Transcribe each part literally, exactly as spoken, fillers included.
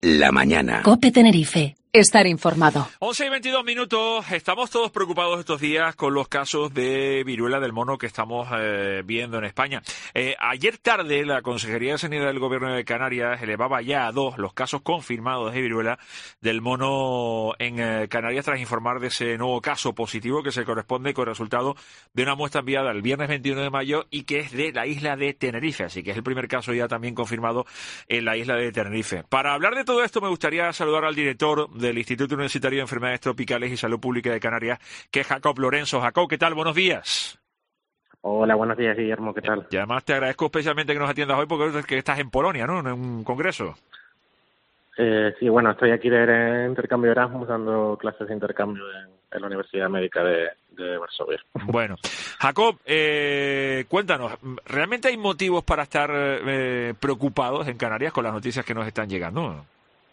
la mañana. COPE Tenerife. Estar informado. once y veintidós minutos. Estamos todos preocupados estos días con los casos de viruela del mono que estamos eh, viendo en España. Eh, ayer tarde la Consejería de Sanidad del Gobierno de Canarias elevaba ya a dos los casos confirmados de viruela del mono en eh, Canarias tras informar de ese nuevo caso positivo que se corresponde con el resultado de una muestra enviada el viernes veintiuno de mayo y que es de la isla de Tenerife. Así que es el primer caso ya también confirmado en la isla de Tenerife. Para hablar de todo esto me gustaría saludar al director del Instituto Universitario de Enfermedades Tropicales y Salud Pública de Canarias, que es Jacob Lorenzo. Jacob, ¿qué tal? Buenos días. Hola, buenos días, Guillermo, ¿qué tal? Y además te agradezco especialmente que nos atiendas hoy porque es que estás en Polonia, ¿no? En un congreso. Eh, sí, bueno, estoy aquí de intercambio de Erasmus dando clases de intercambio en, en la Universidad Médica de, de Varsovia. Bueno, Jacob, eh, cuéntanos, ¿realmente hay motivos para estar eh, preocupados en Canarias con las noticias que nos están llegando?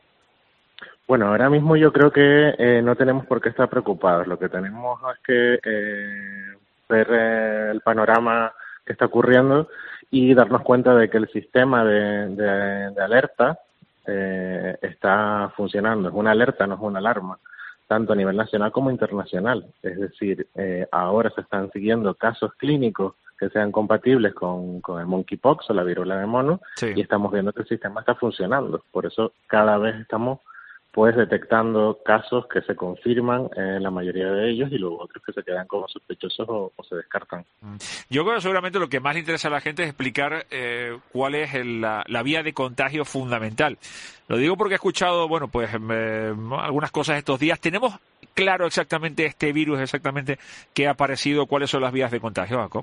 Bueno, ahora mismo yo creo que eh, no tenemos por qué estar preocupados. Lo que tenemos es que eh, ver eh, el panorama que está ocurriendo y darnos cuenta de que el sistema de, de, de alerta eh, está funcionando. Es una alerta, no es una alarma, tanto a nivel nacional como internacional. Es decir, eh, ahora se están siguiendo casos clínicos que sean compatibles con, con el monkeypox o la viruela de mono, sí. Y estamos viendo que el sistema está funcionando. Por eso cada vez estamos pues detectando casos que se confirman en eh, la mayoría de ellos y luego otros que se quedan como sospechosos o, o se descartan. Yo creo que seguramente lo que más le interesa a la gente es explicar eh, cuál es el, la, la vía de contagio fundamental. Lo digo porque he escuchado, bueno, pues eh, algunas cosas estos días. ¿Tenemos claro exactamente este virus, exactamente qué ha aparecido, cuáles son las vías de contagio, Jacob?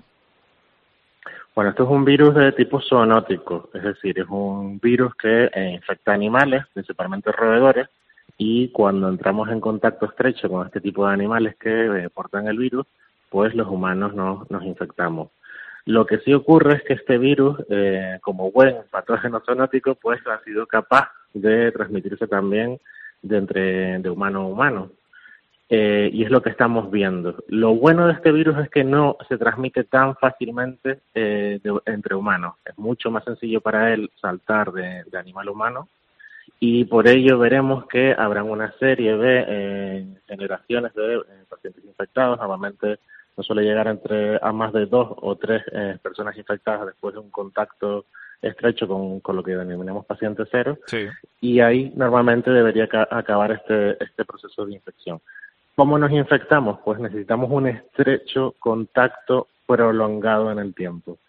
Bueno, esto es un virus de tipo zoonótico, es decir, es un virus que eh, infecta animales, principalmente roedores, y cuando entramos en contacto estrecho con este tipo de animales que eh, portan el virus, pues los humanos nos, nos infectamos. Lo que sí ocurre es que este virus, eh, como buen patógeno zoonótico, pues ha sido capaz de transmitirse también de entre de humano a humano. Eh, y es lo que estamos viendo. Lo bueno de este virus es que no se transmite tan fácilmente eh, de, entre humanos. Es mucho más sencillo para él saltar de, de animal a humano y por ello veremos que habrán una serie de eh, generaciones de eh, pacientes infectados. Normalmente no suele llegar entre a más de dos o tres eh, personas infectadas después de un contacto estrecho con, con lo que denominamos paciente cero. Sí. Y ahí normalmente debería ca- acabar este, este proceso de infección. ¿Cómo nos infectamos? Pues necesitamos un estrecho contacto prolongado en el tiempo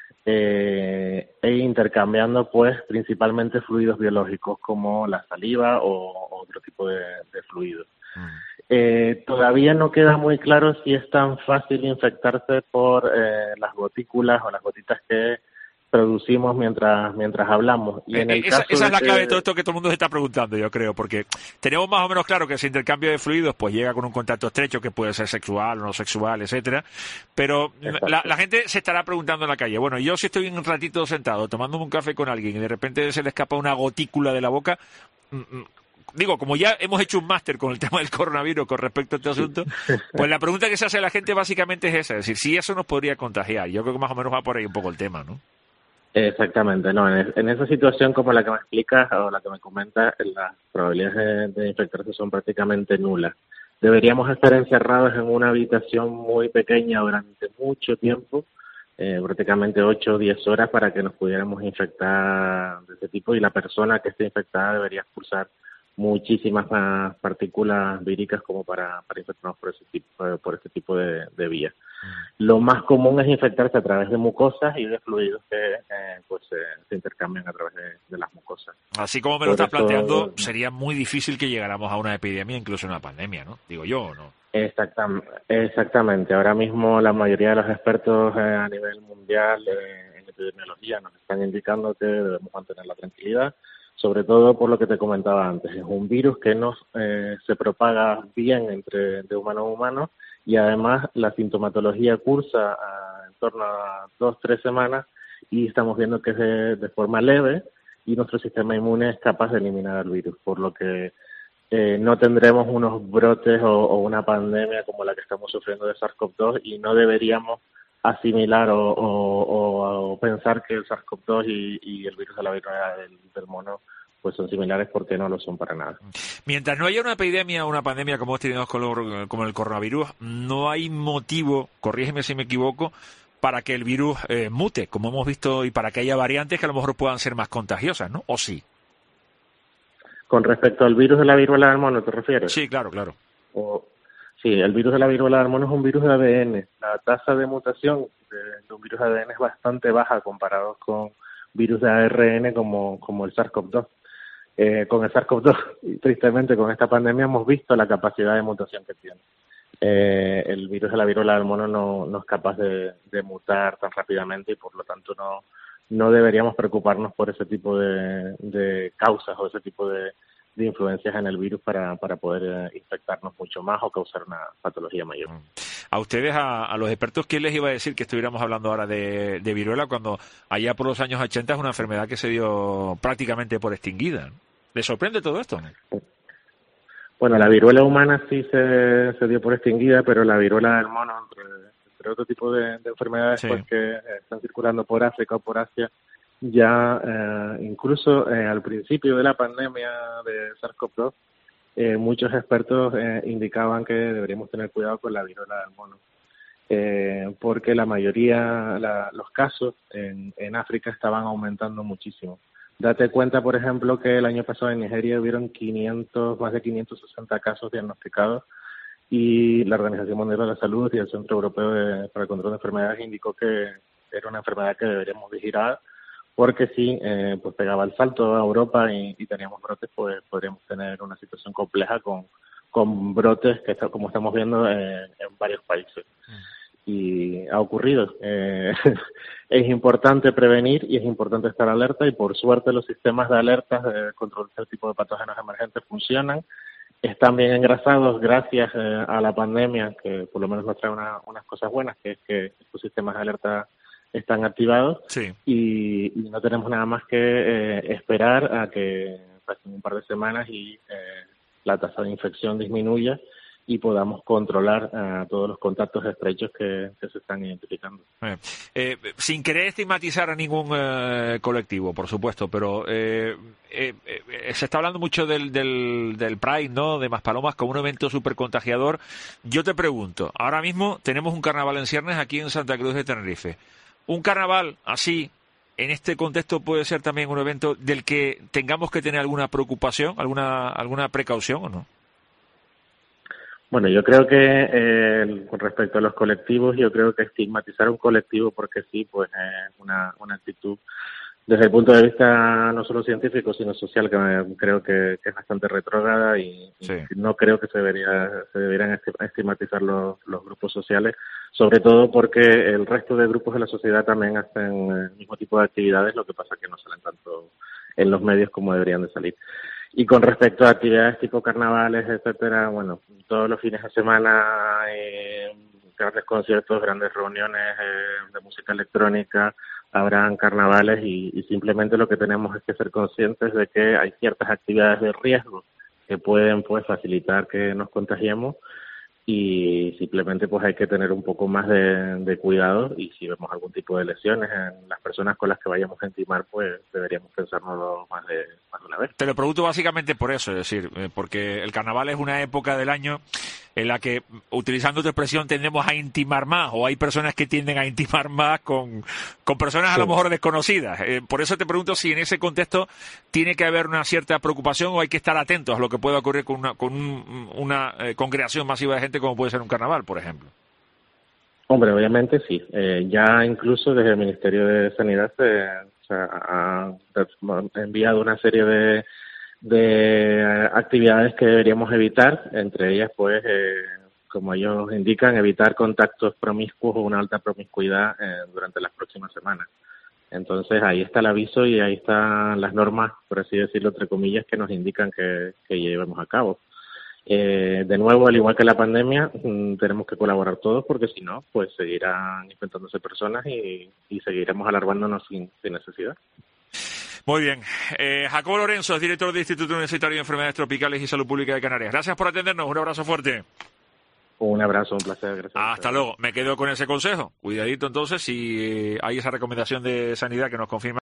eh, e intercambiando pues principalmente fluidos biológicos como la saliva o otro tipo de, de fluidos. Mm. Eh, todavía no queda muy claro si es tan fácil infectarse por eh, las gotículas o las gotitas que producimos mientras mientras hablamos. Y en el esa, caso esa es la de clave que... de todo esto que todo el mundo se está preguntando, yo creo, porque tenemos más o menos claro que ese intercambio de fluidos pues llega con un contacto estrecho que puede ser sexual o no sexual, etcétera, pero la, la gente se estará preguntando en la calle, bueno, yo si estoy un ratito sentado tomándome un café con alguien y de repente se le escapa una gotícula de la boca, digo, como ya hemos hecho un máster con el tema del coronavirus con respecto a este asunto, pues la pregunta que se hace a la gente básicamente es esa, es decir, si eso nos podría contagiar. Yo creo que más o menos va por ahí un poco el tema, ¿no? Exactamente, no, en, en esa situación como la que me explicas o la que me comentas, las probabilidades de, de infectarse son prácticamente nulas. Deberíamos estar encerrados en una habitación muy pequeña durante mucho tiempo, eh, prácticamente ocho o diez horas para que nos pudiéramos infectar de este tipo y la persona que esté infectada debería expulsar muchísimas más partículas víricas como para, para infectarnos por ese tipo, por este tipo de, de vías. Lo más común es infectarse a través de mucosas y de fluidos que eh, pues eh, se intercambian a través de, de las mucosas. Así como me lo estás planteando, sería muy difícil que llegáramos a una epidemia, incluso una pandemia, ¿no? Digo yo, ¿o no? Exactam- exactamente. Ahora mismo la mayoría de los expertos eh, a nivel mundial eh, en epidemiología nos están indicando que debemos mantener la tranquilidad, sobre todo por lo que te comentaba antes. Es un virus que no eh, se propaga bien entre de humano a humano y además la sintomatología cursa a, en torno a dos, tres semanas y estamos viendo que es de, de forma leve y nuestro sistema inmune es capaz de eliminar el virus, por lo que eh, no tendremos unos brotes o, o una pandemia como la que estamos sufriendo de SARS-CoV dos y no deberíamos asimilar o, o, o, o pensar que el SARS-CoV dos y, y el virus de la viruela del, del mono pues son similares porque no lo son para nada. Mientras no haya una epidemia o una pandemia como hemos tenido con, lo, con el coronavirus, no hay motivo, corrígeme si me equivoco, para que el virus eh, mute, como hemos visto, y para que haya variantes que a lo mejor puedan ser más contagiosas, ¿no? ¿O sí? Con respecto al virus de la viruela del mono, ¿te refieres? Sí, claro, claro. O, sí, el virus de la viruela del mono es un virus de A D N. La tasa de mutación de, de un virus de A D N es bastante baja comparado con virus de A R N como, como el SARS-CoV dos. Eh, con el SARS-CoV dos, y tristemente con esta pandemia, hemos visto la capacidad de mutación que tiene. Eh, el virus de la viruela del mono no, no es capaz de, de mutar tan rápidamente y por lo tanto no, no deberíamos preocuparnos por ese tipo de, de causas o ese tipo de, de influencias en el virus para, para poder eh, infectarnos mucho más o causar una patología mayor. A ustedes, a, a los expertos, ¿quién les iba a decir que estuviéramos hablando ahora de, de viruela cuando allá por los años ochenta es una enfermedad que se dio prácticamente por extinguida? ¿Les sorprende todo esto? Bueno, la viruela humana sí se, se dio por extinguida, pero la viruela del mono, entre, entre otro tipo de, de enfermedades sí. pues, que eh, están circulando por África o por Asia, ya eh, incluso eh, al principio de la pandemia de SARS-CoV dos, eh, muchos expertos eh, indicaban que deberíamos tener cuidado con la viruela del mono, eh, porque la mayoría, la, los casos en, en África estaban aumentando muchísimo. Date cuenta, por ejemplo, que el año pasado en Nigeria hubieron quinientos, más de quinientos sesenta casos diagnosticados y la Organización Mundial de la Salud y el Centro Europeo de, para el Control de Enfermedades indicó que era una enfermedad que deberíamos vigilar porque si eh, pues pegaba el salto a Europa y, y teníamos brotes, pues podríamos tener una situación compleja con, con brotes que, está, como estamos viendo, eh, en varios países. Y ha ocurrido. Eh, es importante prevenir y es importante estar alerta y por suerte los sistemas de alertas de control de este tipo de patógenos emergentes funcionan. Están bien engrasados gracias eh, a la pandemia, que por lo menos nos trae una, unas cosas buenas, que es que estos sistemas de alerta están activados sí. y, y no tenemos nada más que eh, esperar a que pasen un par de semanas y eh, la tasa de infección disminuya y podamos controlar uh, todos los contactos estrechos que, que se están identificando. Eh, eh, sin querer estigmatizar a ningún eh, colectivo, por supuesto, pero eh, eh, eh, se está hablando mucho del, del, del Pride, ¿no?, de Maspalomas como un evento súper contagiador. Yo te pregunto, ahora mismo tenemos un carnaval en ciernes aquí en Santa Cruz de Tenerife. Un carnaval así, en este contexto, puede ser también un evento del que tengamos que tener alguna preocupación, alguna, alguna precaución, ¿o no? Bueno, yo creo que eh, con respecto a los colectivos, yo creo que estigmatizar un colectivo porque sí, pues es eh, una, una actitud desde el punto de vista no solo científico, sino social, que me, creo que, que es bastante retrógrada y, sí. y no creo que se debería se deberían estigmatizar los, los grupos sociales, sobre todo porque el resto de grupos de la sociedad también hacen el mismo tipo de actividades, lo que pasa que no salen tanto en los medios como deberían de salir. Y con respecto a actividades tipo carnavales, etcétera, bueno, todos los fines de semana eh, grandes conciertos, grandes reuniones eh, de música electrónica, habrán carnavales y, y simplemente lo que tenemos es que ser conscientes de que hay ciertas actividades de riesgo que pueden pues facilitar que nos contagiemos y simplemente pues hay que tener un poco más de, de cuidado y si vemos algún tipo de lesiones en las personas con las que vayamos a intimar, pues deberíamos pensárnoslo más de, más de una vez. Te lo pregunto básicamente por eso, es decir, porque el carnaval es una época del año en la que, utilizando tu expresión, tendemos a intimar más, o hay personas que tienden a intimar más con, con personas sí. a lo mejor desconocidas. Eh, por eso te pregunto si en ese contexto tiene que haber una cierta preocupación o hay que estar atentos a lo que pueda ocurrir con una, con un, una eh, congregación masiva de gente como puede ser un carnaval, por ejemplo. Hombre, obviamente sí. Eh, ya incluso desde el Ministerio de Sanidad se, se ha, ha enviado una serie de de actividades que deberíamos evitar, entre ellas pues eh, como ellos indican, evitar contactos promiscuos o una alta promiscuidad eh, durante las próximas semanas. Entonces ahí está el aviso y ahí están las normas, por así decirlo, entre comillas, que nos indican que, que llevemos a cabo. Eh, de nuevo, al igual que la pandemia, mmm, tenemos que colaborar todos porque si no, pues seguirán infectándose personas y, y seguiremos alarmándonos sin, sin necesidad. Muy bien. Eh, Jacobo Lorenzo es director del Instituto Universitario de Enfermedades Tropicales y Salud Pública de Canarias. Gracias por atendernos. Un abrazo fuerte. Un abrazo, un placer. Gracias. Hasta luego. Me quedo con ese consejo. Cuidadito entonces si hay esa recomendación de sanidad que nos confirma.